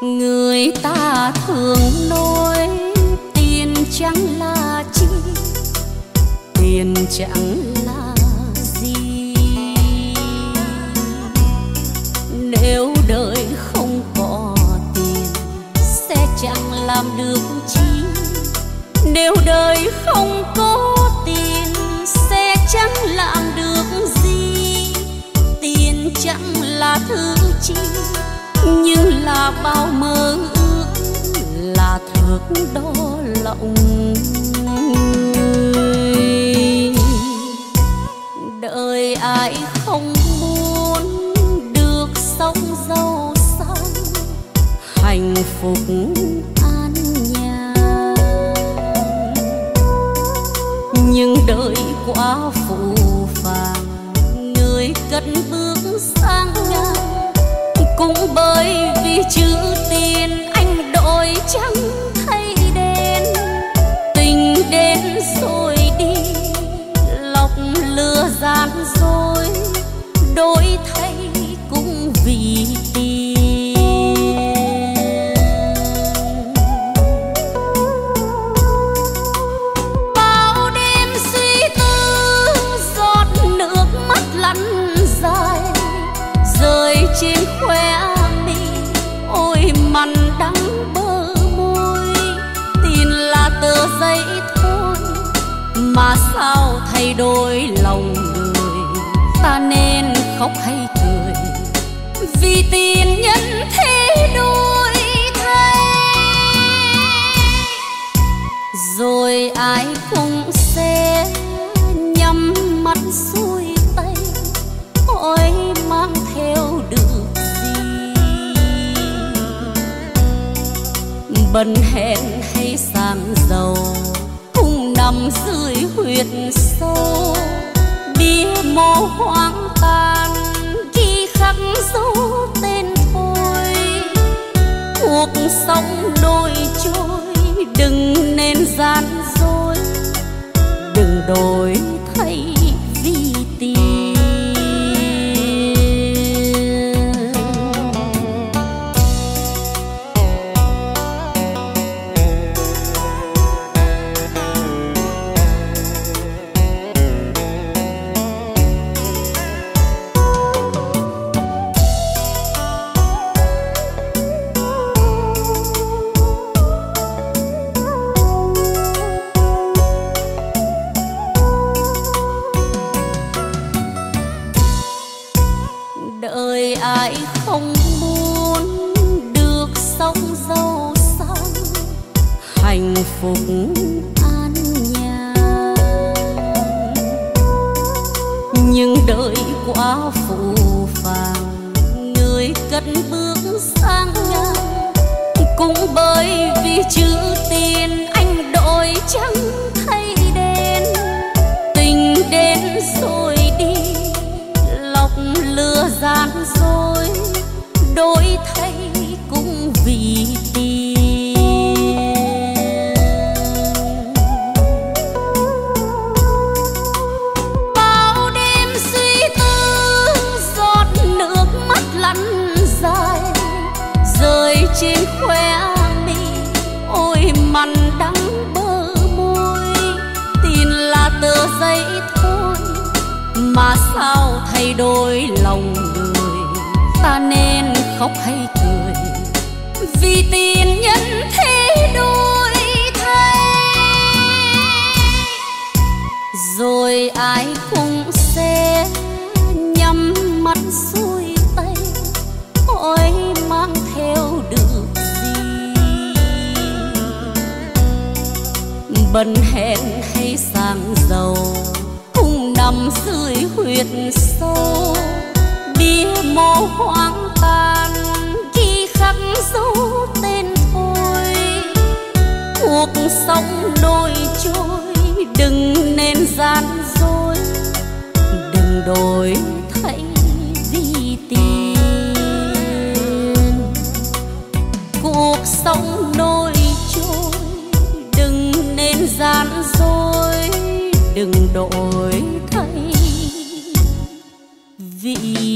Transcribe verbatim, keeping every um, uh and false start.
Người ta thường nói tiền chẳng là chi, tiền chẳng là gì. Nếu đời không có tiền sẽ chẳng làm được chi. Nếu đời không có tiền sẽ chẳng làm được gì. Tiền chẳng là thứ chi, nhưng là bao mơ ước, là thước đo lòng người. Đời ai không muốn được sống giàu sang, hạnh phúc an nhàn. Nhưng đời quá phũ phàng, người cất bước sang ngang. Cũng bởi vì chữ tiền anh đổi trắng thay đen. Tình đến rồi đi, lọc lừa gian dối, đổi thay cũng vì tiền. Bao đêm suy tư, giọt nước mắt lăn dài, rơi trên khóe mi, ôi mặn đắng bờ môi. Tiền là tờ giấy thôi, mà sao thay đổi lòng người. Ta nên khóc hay cười, vì tiền nhân thế đổi thay. Rồi ai cũng sẽ nhắm mắt xuôi tay, ôi mang theo được gì. Bần hèn hay sang giàu cũng nằm dưới huyệt sâu. Bia mộ hoang tàn ghi khắc dấu tên thôi. Cuộc sống nổi trôi, đừng nên gian dối, đừng đổi thay vì tiền. Đời ai không muốn được sống giàu sang, hạnh phúc an nhàn. Nhưng đời quá phũ phàng, người cất bước sang ngang. Cũng bởi vì chữ tiền anh đổi trắng thay đen. Tình đến rồi đi, lọc lừa gian dối, đổi thay cũng vì tiền. Bao đêm suy tư, giọt nước mắt lăn dài, rơi trên khóe mi, ôi mặn đắng bờ môi. Tiền là tờ giấy thôi, mà sao thay đổi lòng người. Ta nên khóc hay cười, vì tiền nhân thế đổi thay. Rồi ai cũng sẽ nhắm mắt xuôi tay, ôi mang theo được gì. Bần hèn hay sang giàu cũng nằm dưới huyệt sâu. Bia mộ hoang tàn ghi khắc dấu tên thôi. Cuộc sống nổi trôi, đừng nên gian dối, đừng đổi thay vì tiền. Cuộc sống nổi trôi, đừng nên gian dối, đừng đổi thay vì